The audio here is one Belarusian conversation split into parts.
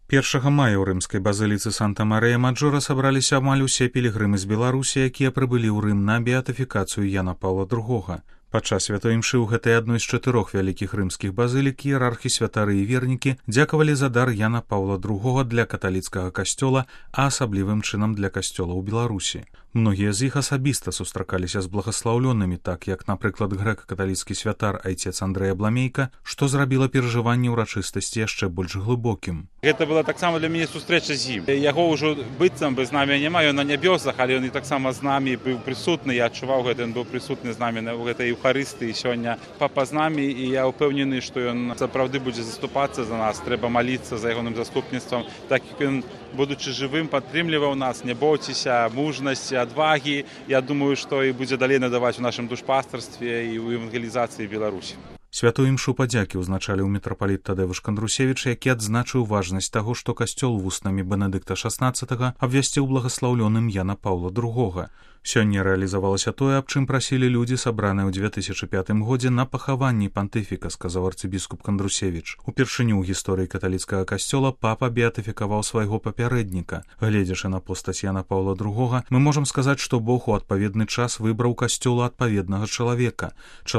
1 мая ў рымскай базыліцы Санта-Марыя-Маджора сабраліся амаль усе пілігрымы з Беларусі, якія прыбылі ў Рым на беатыфікацыю Яна Паўла II. Падчас святой імшы ў гэтай адной з 4 вялікіх рымскіх базылік іерархі, святары і вернікі дзякавалі за дар Яна Паўла II для каталіцкага касцёла, а асаблівым чынам для касцёла ў Беларусі. Многія з іх асабіста сустракаліся з благаслаўлёнымі, так як, напрыклад, грэка-каталіцкі святар айцец Андрэй Абламейка, што зрабіла перажыванне ўрачыстасці яшчэ больш глыбокім. Гэта была таксама для мяне сустрэча з ім. Яго ўжо быццам бы з намі няма, ён на нябёсах, але ён і таксама з намі быў прысутны. Я адчуваў гэта, ён быў прысутны з намі ў гэтай Еўхарыстыі сёння. Папа з намі, і я ўпэўнены, што ён сапраўды будзе заступацца за нас. Трэба маліцца за ягоным заступніцтвам, так як ён, будучы жывым, падтрымліваў нас. Не бойцеся, мужнасці, адвагі. Я думаю, што і будзе далей надаваць у нашым душпастарстве і ў евангелізацыі Беларусі. Святую імшу падзякі ўзначалі ў мітрапаліт Тадеуш Кандрусевіч, які адзначыў важнасць таго, што касцёл вуснамі Бенедыкта XVI абвясціў благаслаўлёным Яна Паўла II. Сёння рэалізавалася тое, аб чым прасілі людзі, сабраныя ў 2005 годзе на пахаванні пантыфіка, сказаў арцыбіскуп Кандрусевіч. Упершыню ў гісторыі каталіцкага касцёла папа беатыфікаваў свайго папярэдніка. Гледзячы на постаць Яна Паўла II, мы можам сказаць, што Бог у адпаведны час выбраў касцёлу адпаведнага чалавека,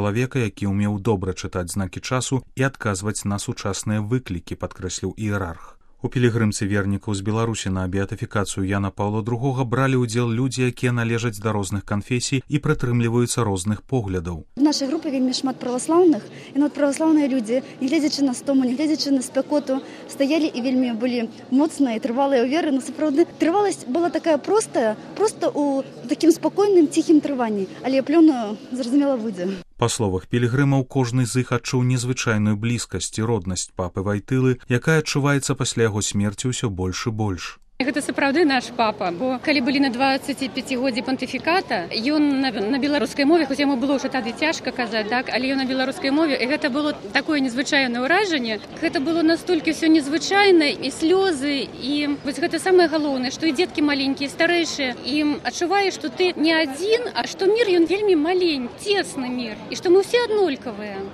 які ўмеў добра чытаць знакі часу і адказваць на сучасныя выклікі, падкрэсліў іерарх. У пілігрымцы вернікаў з Беларусі на беатыфікацыю Яна Паўла II бралі ўдзел людзі, якія належаць да розных канфесій і прытрымліваюцца розных поглядаў. В нашай групе вельмі шмат праваслаўных, і нават праваслаўныя людзі, не гледзячы на стому, не гледзячы на спякоту, стаялі і вельмі былі моцныя і трывалыя ў веры. Но сапраўды трываласць была такая простая, проста ў такім спакойным, ціхім трыванні, але плёну зразумела выйдзе. Па словах пілігрымаў, кожны з іх адчуў незвычайную блізкасць і роднасць папы Вайтылы, якая адчуваецца пасля яго смерці ўсё больш і больш. Гэта сапраўды наш папа, бо калі былі на 25годдзі пантыфіката, ён на беларускай мове, хоць яму было ўжо тады цяжка казаць, так, але ён на беларускай мове, і гэта было такое незвычайнае ўражанне. Гэта было настолькі ўсё незвычайна, і слёзы, і вось гэта самае галоўнае, што і дзеткі маленькія, старэйшыя, і адчуваеш, што ты не адзін, а што мір ён вельмі маленькі, цесны мір, і што мы ўсе аднолькавыя.